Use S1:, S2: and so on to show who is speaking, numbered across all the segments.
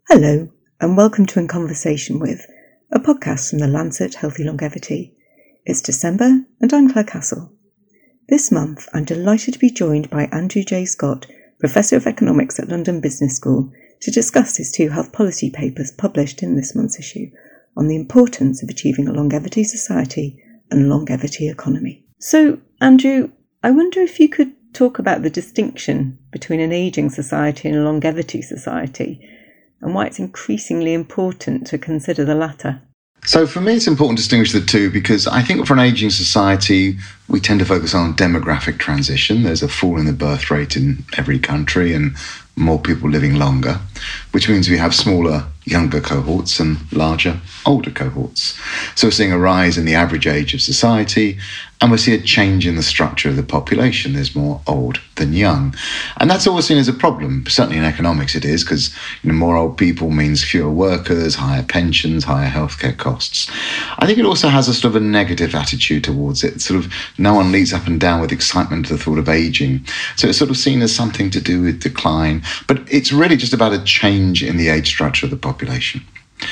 S1: Hello, and welcome to In Conversation With, a podcast from the Lancet Healthy Longevity. It's December, and I'm Claire Castle. This month, I'm delighted to be joined by Andrew J. Scott, Professor of Economics at London Business School, to discuss his two health policy papers published in this month's issue on the importance of achieving a longevity society and longevity economy. So, Andrew, I wonder if you could talk about the distinction between an ageing society and a longevity society, and why it's increasingly important to consider the latter.
S2: So for me, it's important to distinguish the two because I think for an ageing society, we tend to focus on demographic transition. There's a fall in the birth rate in every country and more people living longer, which means we have smaller, younger cohorts and larger, older cohorts. So we're seeing a rise in the average age of society, and we see a change in the structure of the population. There's more old than young. And that's always seen as a problem. Certainly in economics it is, because more old people means fewer workers, higher pensions, higher healthcare costs. I think it also has a sort of a negative attitude towards it. Sort of no one leads up and down with excitement to the thought of aging. So it's sort of seen as something to do with decline. But it's really just about a change in the age structure of the population.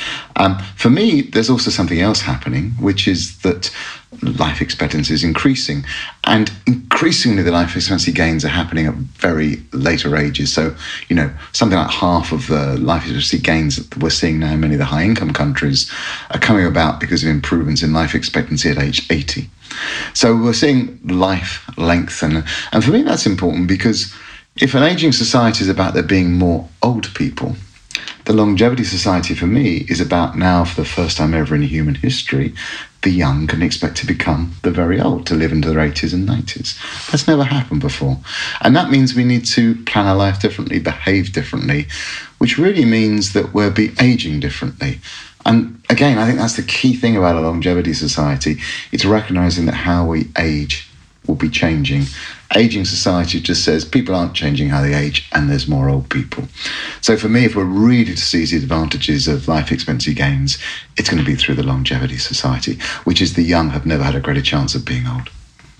S2: For me, there's also something else happening, which is that life expectancy is increasing. And increasingly, the life expectancy gains are happening at very later ages. So, something like half of the life expectancy gains that we're seeing now in many of the high-income countries are coming about because of improvements in life expectancy at age 80. So we're seeing life lengthen. And for me, that's important because if an ageing society is about there being more old people, the longevity society for me is about now, for the first time ever in human history, the young can expect to become the very old, to live into their 80s and 90s. That's never happened before. And that means we need to plan our life differently, behave differently, which really means that we'll be aging differently. And again, I think that's the key thing about a longevity society. It's recognizing that how we age will be changing. Aging society just says people aren't changing how they age and there's more old people. So for me, if we're really to seize the advantages of life expectancy gains, it's going to be through the longevity society, which is the young have never had a greater chance of being old.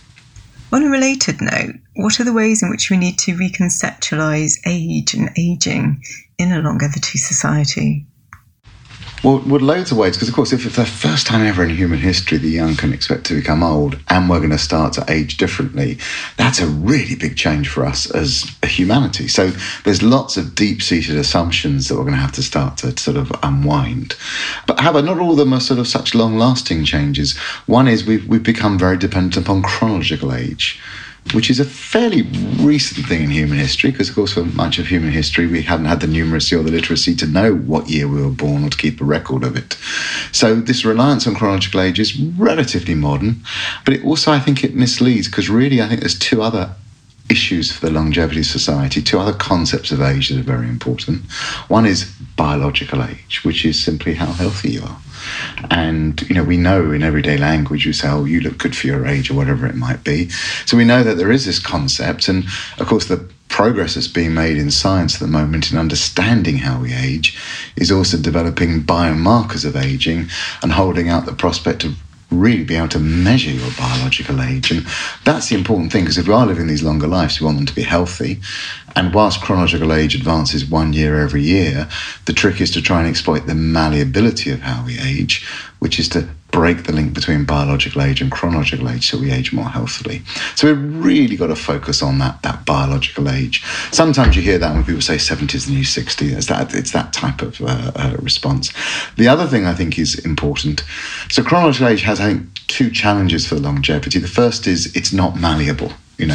S1: On a related note, what are the ways in which we need to reconceptualise age and ageing in a longevity society?
S2: Well, loads of ways, because of course, if it's the first time ever in human history the young can expect to become old and we're going to start to age differently, that's a really big change for us as a humanity. So there's lots of deep-seated assumptions that we're going to have to start to sort of unwind. But however, not all of them are sort of such long-lasting changes. One is we've become very dependent upon chronological age, which is a fairly recent thing in human history, because, of course, for much of human history, we hadn't had the numeracy or the literacy to know what year we were born or to keep a record of it. So this reliance on chronological age is relatively modern, but it also, I think, it misleads, because really, I think there's two other issues for the longevity society, two other concepts of age that are very important. One is biological age, which is simply how healthy you are. And, we know in everyday language, we say, oh, you look good for your age or whatever it might be. So we know that there is this concept. And, of course, the progress that's being made in science at the moment in understanding how we age is also developing biomarkers of aging and holding out the prospect of really be able to measure your biological age. And that's the important thing, because if we are living these longer lives, we want them to be healthy. And whilst chronological age advances 1 year every year, the trick is to try and exploit the malleability of how we age, which is to break the link between biological age and chronological age so we age more healthily. So we've really got to focus on that biological age. Sometimes you hear that when people say 70 is the new 60. It's that type of response. The other thing I think is important, so chronological age has, I think, two challenges for longevity. The first is it's not malleable.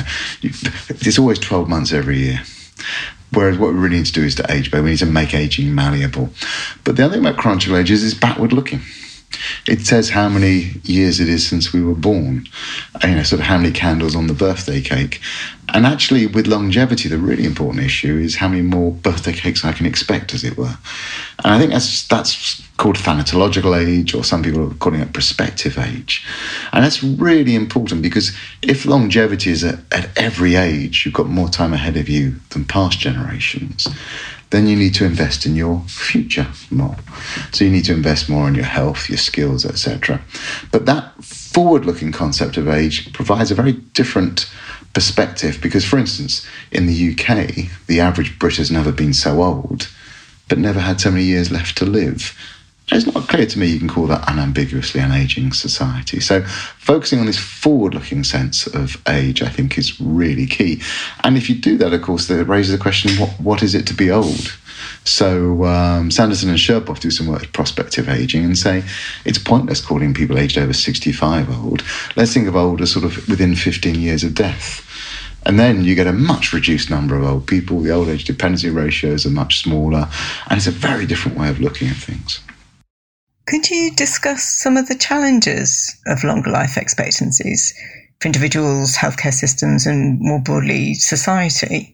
S2: It's always 12 months every year. Whereas what we really need to do is to age better. We need to make aging malleable. But the other thing about chronological age is it's backward looking. It says how many years it is since we were born, sort of how many candles on the birthday cake. And actually, with longevity, the really important issue is how many more birthday cakes I can expect, as it were. And I think that's called thanatological age, or some people are calling it prospective age. And that's really important, because if longevity is at every age, you've got more time ahead of you than past generations, then you need to invest in your future more. So you need to invest more in your health, your skills, etc. But that forward-looking concept of age provides a very different perspective, because, for instance, in the UK, the average Brit has never been so old but never had so many years left to live. It's not clear to me you can call that unambiguously an ageing society. So focusing on this forward-looking sense of age, I think, is really key. And if you do that, of course, that raises the question, what is it to be old? So Sanderson and Sherboff do some work with prospective ageing and say it's pointless calling people aged over 65 old. Let's think of old as sort of within 15 years of death. And then you get a much reduced number of old people. The old age dependency ratios are much smaller. And it's a very different way of looking at things.
S1: Could you discuss some of the challenges of longer life expectancies for individuals, healthcare systems, and more broadly society?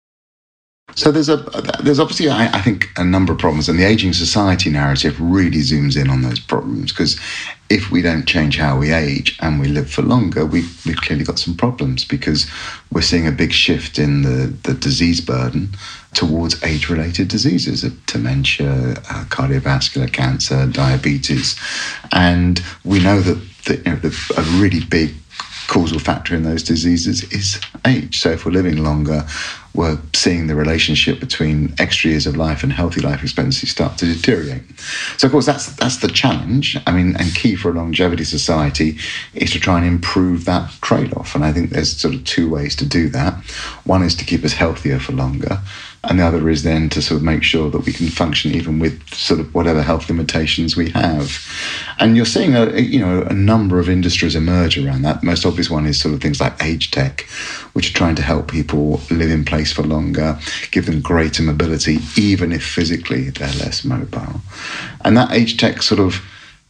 S2: So there's obviously, I think, a number of problems, and the ageing society narrative really zooms in on those problems, because if we don't change how we age and we live for longer, we've clearly got some problems, because we're seeing a big shift in the disease burden towards age-related diseases, dementia, cardiovascular cancer, diabetes. And we know that a really big causal factor in those diseases is age. So if we're living longer, we're seeing the relationship between extra years of life and healthy life expectancy start to deteriorate. So of course that's the challenge. I mean, and key for a longevity society is to try and improve that trade-off. And I think there's sort of two ways to do that. One is to keep us healthier for longer, and the other is then to sort of make sure that we can function even with sort of whatever health limitations we have. And you're seeing a number of industries emerge around that. The most obvious one is sort of things like age tech, which are trying to help people live in place for longer, give them greater mobility, even if physically they're less mobile. And that age tech sort of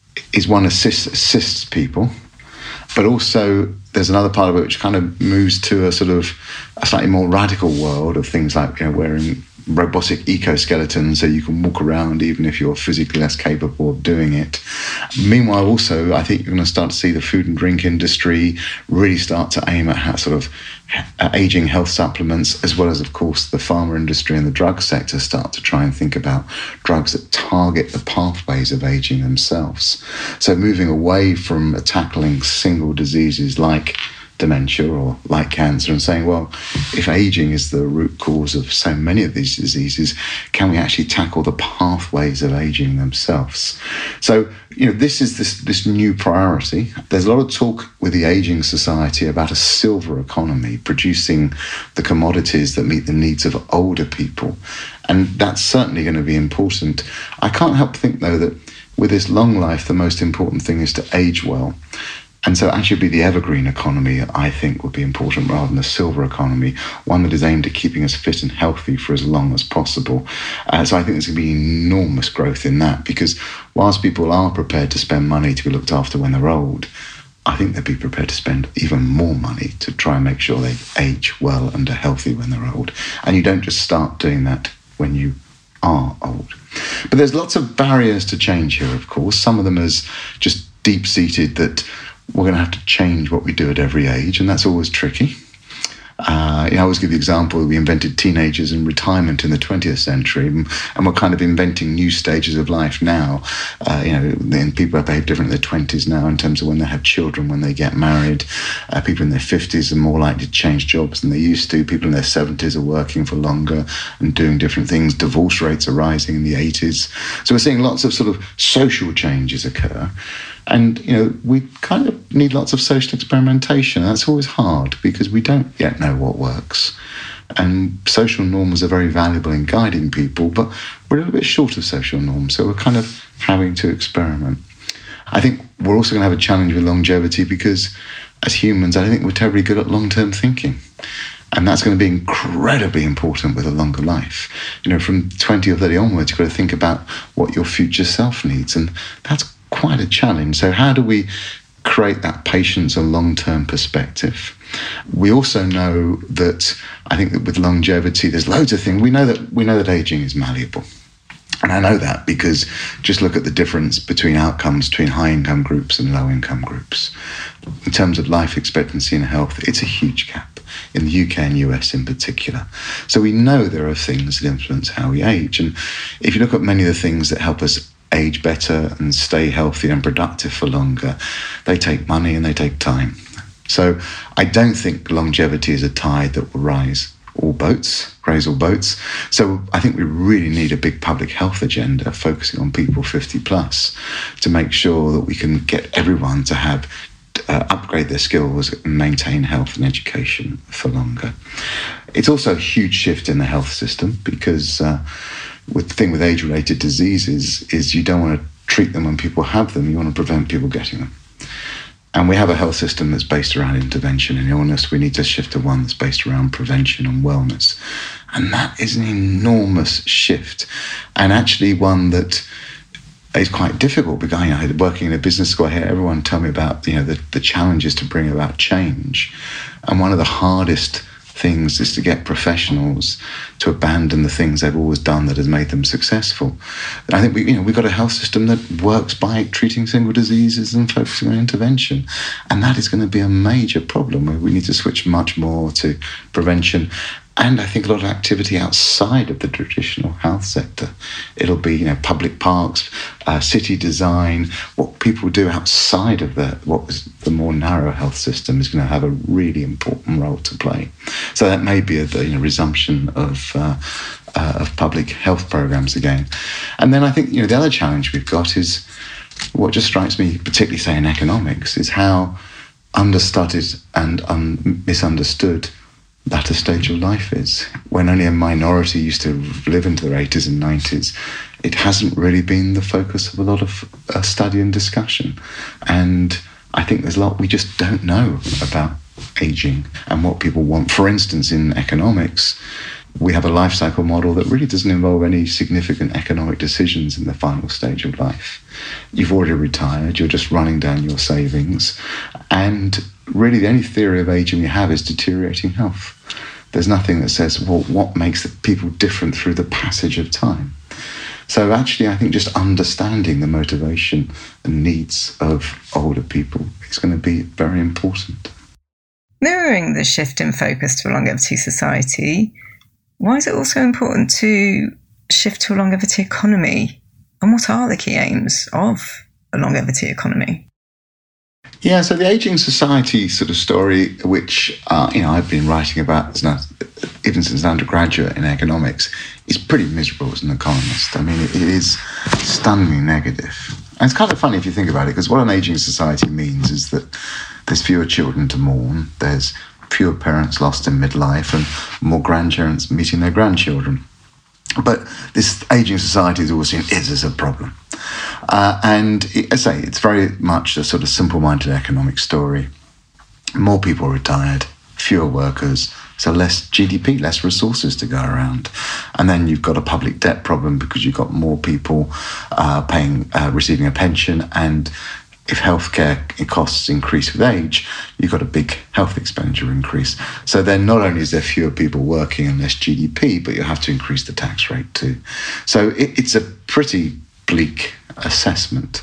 S2: is one assists people, but also there's another part of it which kind of moves to a sort of a slightly more radical world of things like wearing robotic exoskeletons so you can walk around even if you're physically less capable of doing it. Meanwhile, also, I think you're going to start to see the food and drink industry really start to aim at sort of aging health supplements, as well as, of course, the pharma industry and the drug sector start to try and think about drugs that target the pathways of aging themselves. So moving away from tackling single diseases like dementia or like cancer and saying, well, if aging is the root cause of so many of these diseases, can we actually tackle the pathways of aging themselves? So, this is this new priority. There's a lot of talk with the aging society about a silver economy, producing the commodities that meet the needs of older people. And that's certainly going to be important. I can't help think, though, that with this long life, the most important thing is to age well. And so actually be the evergreen economy, I think, would be important rather than the silver economy, one that is aimed at keeping us fit and healthy for as long as possible. So I think there's going to be enormous growth in that, because whilst people are prepared to spend money to be looked after when they're old, I think they'd be prepared to spend even more money to try and make sure they age well and are healthy when they're old. And you don't just start doing that when you are old. But there's lots of barriers to change here, of course. Some of them is just deep-seated, that we're going to have to change what we do at every age, and that's always tricky. I always give the example that we invented teenagers and retirement in the 20th century, and we're kind of inventing new stages of life now. And people behave different in their 20s now in terms of when they have children, when they get married. People in their 50s are more likely to change jobs than they used to. People in their 70s are working for longer and doing different things. Divorce rates are rising in the 80s. So we're seeing lots of sort of social changes occur. And, we kind of need lots of social experimentation. That's always hard because we don't yet know what works. And social norms are very valuable in guiding people, but we're a little bit short of social norms. So we're kind of having to experiment. I think we're also going to have a challenge with longevity because as humans, I don't think we're terribly good at long-term thinking. And that's going to be incredibly important with a longer life. From 20 or 30 onwards, you've got to think about what your future self needs. And that's quite a challenge. So how do we create that patience and long-term perspective? We also know that I think that with longevity, there's loads of things. We know that aging is malleable. And I know that because just look at the difference between outcomes between high-income groups and low-income groups. In terms of life expectancy and health, it's a huge gap in the UK and US in particular. So we know there are things that influence how we age. And if you look at many of the things that help us age better and stay healthy and productive for longer, they take money and they take time. So I don't think longevity is a tide that will rise all boats, raise all boats. So I think we really need a big public health agenda focusing on people 50 plus to make sure that we can get everyone to have upgrade their skills and maintain health and education for longer. It's also a huge shift in the health system because with the thing with age-related diseases is you don't want to treat them when people have them, you want to prevent people getting them. And we have a health system that's based around intervention and illness. We need to shift to one that's based around prevention and wellness. And that is an enormous shift, and actually one that is quite difficult because working in a business school, I hear everyone tell me about the challenges to bring about change. And one of the hardest things is to get professionals to abandon the things they've always done that has made them successful. And I think we've got a health system that works by treating single diseases and focusing on intervention, and that is going to be a major problem where we need to switch much more to prevention. And I think a lot of activity outside of the traditional health sector. It'll be, public parks, city design, what people do outside of what was the more narrow health system is going to have a really important role to play. So that may be a resumption of public health programs again. And then I think, the other challenge we've got is what just strikes me, particularly say in economics, is how understudied and misunderstood latter stage of life is. When only a minority used to live into their 80s and 90s, it hasn't really been the focus of a lot of study and discussion. And I think there's a lot we just don't know about aging and what people want. For instance, in economics, we have a life cycle model that really doesn't involve any significant economic decisions in the final stage of life. You've already retired, you're just running down your savings, and really the only theory of aging we have is deteriorating health. There's nothing that says, well, what makes the people different through the passage of time? So actually, I think just understanding the motivation and needs of older people is going to be very important.
S1: Mirroring the shift in focus to a longevity society, why is it also important to shift to a longevity economy? And what are the key aims of a longevity economy?
S2: Yeah, so the Ageing Society sort of story, which I've been writing about even since an undergraduate in economics, is pretty miserable as an economist. I mean, it is stunningly negative. And it's kind of funny if you think about it, because what an ageing society means is that there's fewer children to mourn, there's fewer parents lost in midlife, and more grandparents meeting their grandchildren. But this ageing society is always seen as a problem. It's very much a sort of simple-minded economic story. More people retired, fewer workers, so less GDP, less resources to go around. And then you've got a public debt problem because you've got more people receiving a pension, and if healthcare costs increase with age, you've got a big health expenditure increase. So then not only is there fewer people working and less GDP, but you have to increase the tax rate too. So it's a pretty bleak assessment.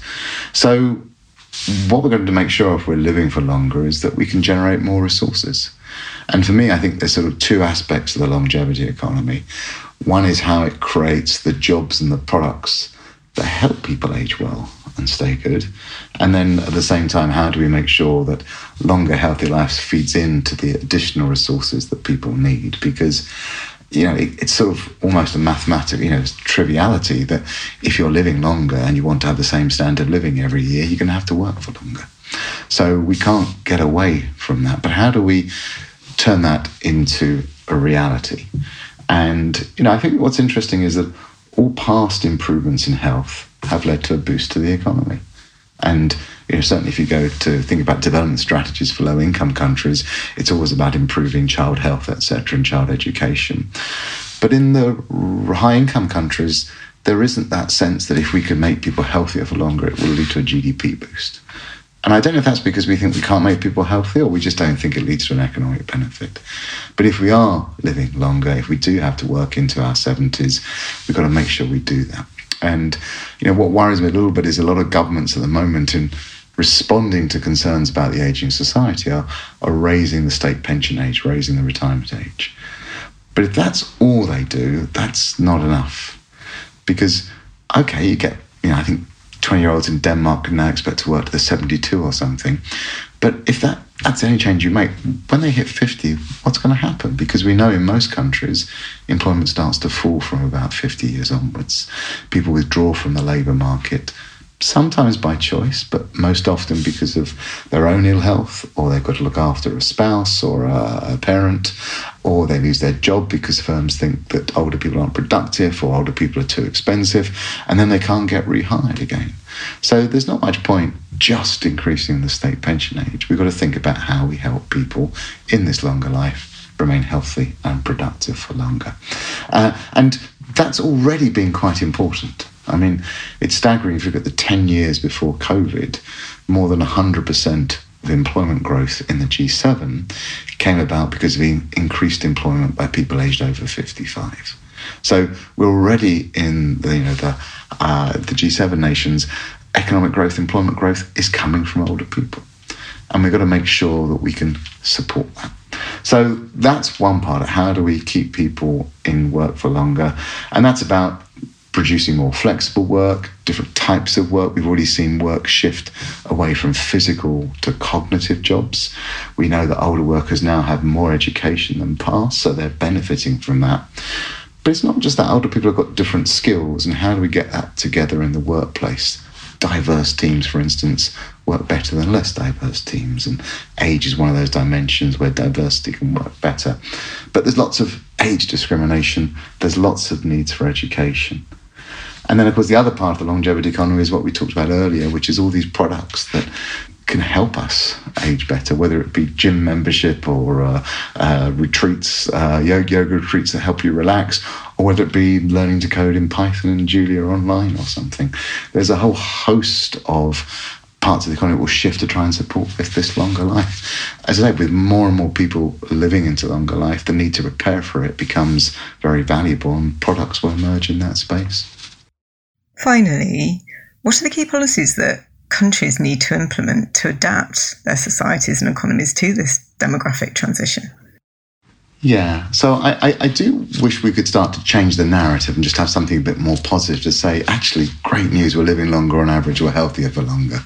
S2: So what we're going to make sure if we're living for longer is that we can generate more resources. And for me, I think there's sort of two aspects of the longevity economy. One is how it creates the jobs and the products that help people age well and stay good. And then at the same time, how do we make sure that longer, healthy lives feeds into the additional resources that people need? Because, it's sort of almost a mathematical, triviality that if you're living longer and you want to have the same standard of living every year, you're going to have to work for longer. So we can't get away from that. But how do we turn that into a reality? And, I think what's interesting is that all past improvements in health have led to a boost to the economy. And certainly if you go to think about development strategies for low-income countries, it's always about improving child health, etc., and child education. But in the high-income countries, there isn't that sense that if we could make people healthier for longer, it will lead to a GDP boost. And I don't know if that's because we think we can't make people healthy, or we just don't think it leads to an economic benefit. But if we are living longer, if we do have to work into our 70s, we've got to make sure we do that. And, what worries me a little bit is a lot of governments at the moment in responding to concerns about the ageing society are raising the state pension age, raising the retirement age. But if that's all they do, that's not enough. Because, okay, you get, I think 20-year-olds in Denmark can now expect to work to the 72 or something. But if that that's the only change you make. When they hit 50, what's going to happen? Because we know in most countries, employment starts to fall from about 50 years onwards. People withdraw from the labour market, sometimes by choice, but most often because of their own ill health, or they've got to look after a spouse or a parent, or they lose their job because firms think that older people aren't productive or older people are too expensive, and then they can't get rehired again. So there's not much point just increasing the state pension age. We've got to think about how we help people in this longer life remain healthy and productive for longer. And that's already been quite important. I mean, it's staggering if you look at the 10 years before COVID, more than 100% of employment growth in the G7 came about because of increased employment by people aged over 55. So we're already in the G7 nations, economic growth, employment growth is coming from older people. And we've got to make sure that we can support that. So that's one part of how do we keep people in work for longer. And that's about producing more flexible work, different types of work. We've already seen work shift away from physical to cognitive jobs. We know that older workers now have more education than past, so they're benefiting from that. But it's not just that older people have got different skills, and how do we get that together in the workplace? Diverse teams, for instance, work better than less diverse teams, and age is one of those dimensions where diversity can work better. But there's lots of age discrimination, there's lots of needs for education. And then, of course, the other part of the longevity economy is what we talked about earlier, which is all these products that can help us age better, whether it be gym membership or retreats, yoga retreats that help you relax, or whether it be learning to code in Python and Julia online or something. There's a whole host of parts of the economy that will shift to try and support this longer life. As I say, with more and more people living into longer life, the need to prepare for it becomes very valuable, and products will emerge in that space.
S1: Finally, what are the key policies that countries need to implement to adapt their societies and economies to this demographic transition?
S2: Yeah, so I do wish we could start to change the narrative and just have something a bit more positive to say, actually, great news, we're living longer on average, we're healthier for longer.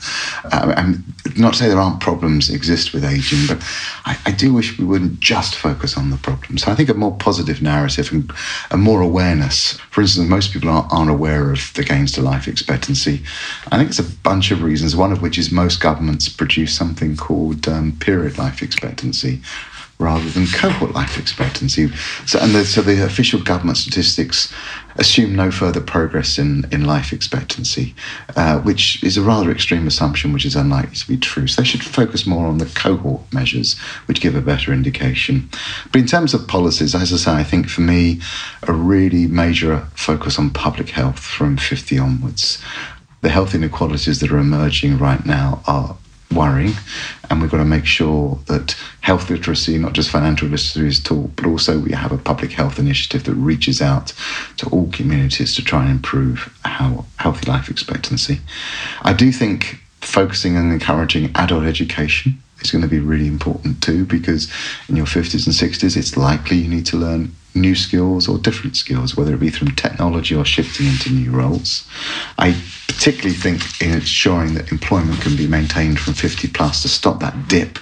S2: And not to say there aren't problems that exist with ageing, but I do wish we wouldn't just focus on the problems. So I think a more positive narrative and a more awareness. For instance, most people aren't aware of the gains to life expectancy. I think it's a bunch of reasons, one of which is most governments produce something called period life expectancy, rather than cohort life expectancy. So the official government statistics assume no further progress in life expectancy, which is a rather extreme assumption, which is unlikely to be true. So they should focus more on the cohort measures, which give a better indication. But in terms of policies, as I say, I think for me, a really major focus on public health from 50 onwards. The health inequalities that are emerging right now are worrying, and we've got to make sure that health literacy, not just financial literacy, is taught, but also we have a public health initiative that reaches out to all communities to try and improve how healthy life expectancy. I do think focusing and encouraging adult education is going to be really important too, because in your 50s and 60s, it's likely you need to learn new skills or different skills, whether it be through technology or shifting into new roles. I particularly think in ensuring that employment can be maintained from 50 plus to stop that dip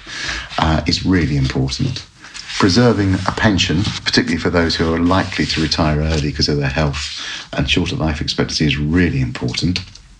S2: is really important. Preserving a pension, particularly for those who are likely to retire early because of their health and shorter life expectancy, is really important.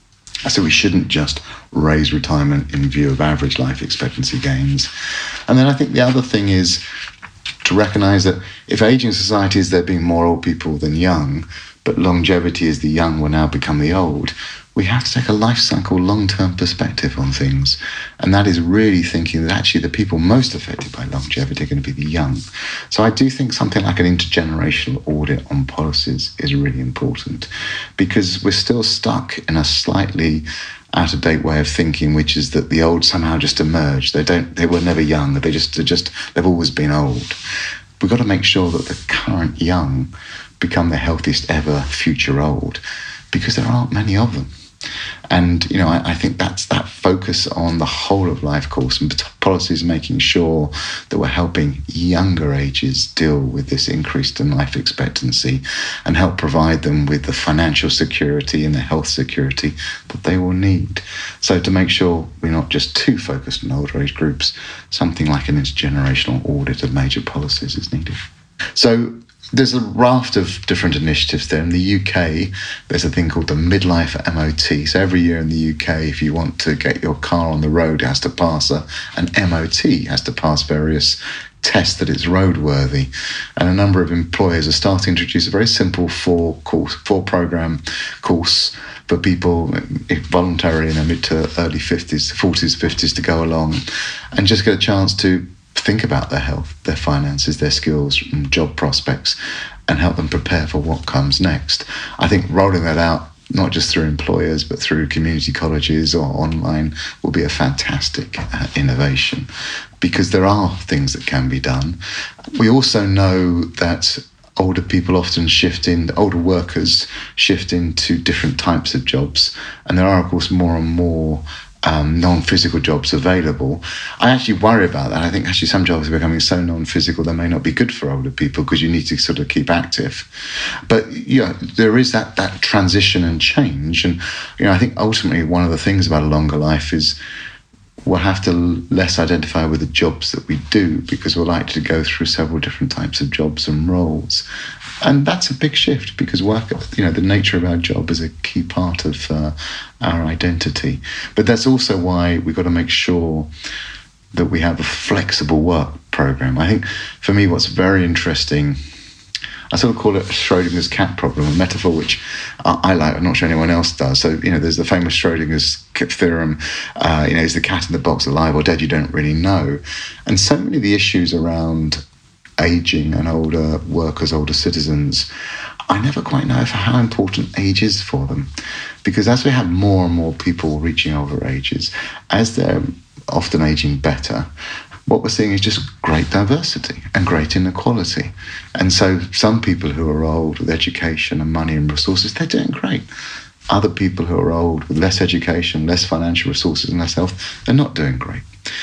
S2: So we shouldn't just raise retirement in view of average life expectancy gains. And then I think the other thing is to recognise that if ageing societies, there being more old people than young, but longevity is the young will now become the old, we have to take a life cycle, long-term perspective on things. And that is really thinking that actually the people most affected by longevity are going to be the young. So I do think something like an intergenerational audit on policies is really important, because we're still stuck in a slightly out-of-date way of thinking, which is that the old somehow just emerged. They were never young. They've always been old. We've got to make sure that the current young become the healthiest ever future old, because there aren't many of them. And, I think that's that focus on the whole of life course and policies making sure that we're helping younger ages deal with this increased in life expectancy and help provide them with the financial security and the health security that they will need. So to make sure we're not just too focused on older age groups, something like an intergenerational audit of major policies is needed. So there's a raft of different initiatives there. In the UK, there's a thing called the Midlife MOT. So every year in the UK, if you want to get your car on the road, it has to pass an MOT, has to pass various tests that it's roadworthy. And a number of employers are starting to introduce a very simple four-program course for people voluntarily in their mid to early 40s, 50s to go along and just get a chance to think about their health, their finances, their skills and job prospects and help them prepare for what comes next. I think rolling that out, not just through employers, but through community colleges or online will be a fantastic innovation because there are things that can be done. We also know that older people often older workers shift into different types of jobs. And there are, of course, more and more non-physical jobs available. I actually worry about that. I think actually some jobs are becoming so non-physical they may not be good for older people because you need to sort of keep active. But there is that transition and change. And I think ultimately one of the things about a longer life is we'll have to less identify with the jobs that we do because we're likely to go through several different types of jobs and roles. And that's a big shift because work, the nature of our job is a key part of our identity. But that's also why we've got to make sure that we have a flexible work program. I think for me, what's very interesting, I sort of call it Schrodinger's cat problem, a metaphor which I like. I'm not sure anyone else does. So, there's the famous Schrodinger's theorem, is the cat in the box alive or dead? You don't really know. And so many of the issues around aging and older workers, older citizens, I never quite know how important age is for them. Because as we have more and more people reaching older ages, as they're often aging better, what we're seeing is just great diversity and great inequality. And so some people who are old with education and money and resources, they're doing great. Other people who are old with less education, less financial resources and less health, they're not doing great.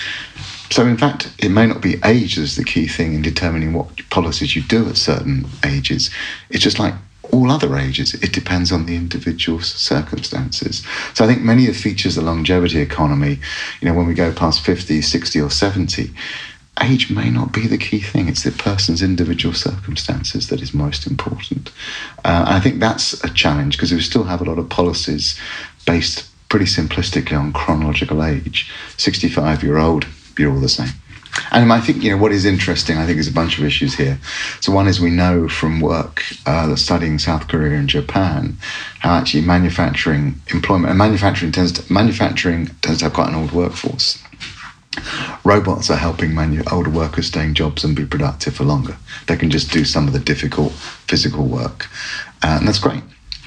S2: So in fact, it may not be age as the key thing in determining what policies you do at certain ages. It's just like all other ages. It depends on the individual's circumstances. So I think many of the features of the longevity economy, when we go past 50, 60 or 70, age may not be the key thing. It's the person's individual circumstances that is most important. And I think that's a challenge because we still have a lot of policies based pretty simplistically on chronological age. 65-year-old, you're all the same. And I think, what is interesting, I think there's a bunch of issues here. So one is we know from work studying South Korea and Japan how actually manufacturing tends to have quite an old workforce. Robots are helping older workers stay in jobs and be productive for longer. They can just do some of the difficult physical work. And that's great.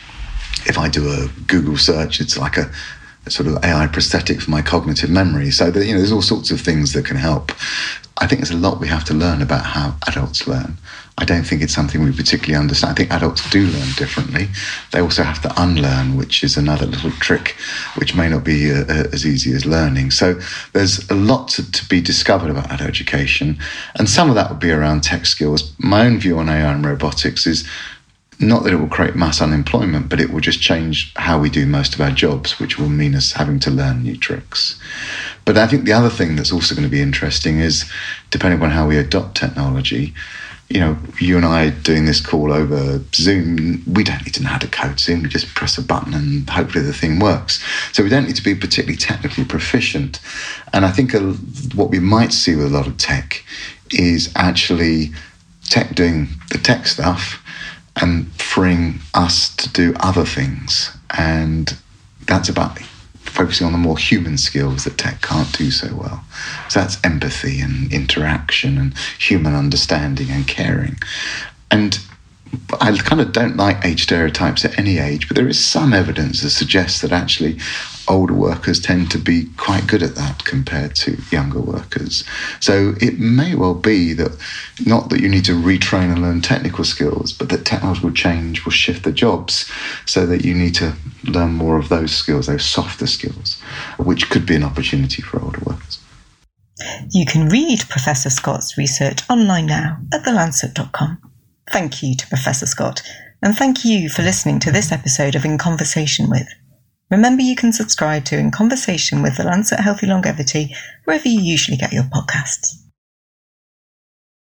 S2: If I do a Google search, it's like a sort of AI prosthetic for my cognitive memory. So that, there's all sorts of things that can help. I think there's a lot we have to learn about how adults learn. I don't think it's something we particularly understand. I think adults do learn differently. They also have to unlearn, which is another little trick, which may not be as easy as learning. So there's a lot to be discovered about adult education. And some of that would be around tech skills. My own view on AI and robotics is not that it will create mass unemployment, but it will just change how we do most of our jobs, which will mean us having to learn new tricks. But I think the other thing that's also going to be interesting is, depending on how we adopt technology, you and I doing this call over Zoom, we don't need to know how to code Zoom. We just press a button and hopefully the thing works. So we don't need to be particularly technically proficient. And I think what we might see with a lot of tech is actually tech doing the tech stuff and freeing us to do other things. And that's about focusing on the more human skills that tech can't do so well. So that's empathy and interaction and human understanding and caring. And I kind of don't like age stereotypes at any age, but there is some evidence that suggests that actually older workers tend to be quite good at that compared to younger workers. So it may well be that, not that you need to retrain and learn technical skills, but that technological change will shift the jobs so that you need to learn more of those skills, those softer skills, which could be an opportunity for older workers.
S1: You can read Professor Scott's research online now at thelancet.com. Thank you to Professor Scott, and thank you for listening to this episode of In Conversation With. Remember, you can subscribe to In Conversation with The Lancet Healthy Longevity wherever you usually get your podcasts.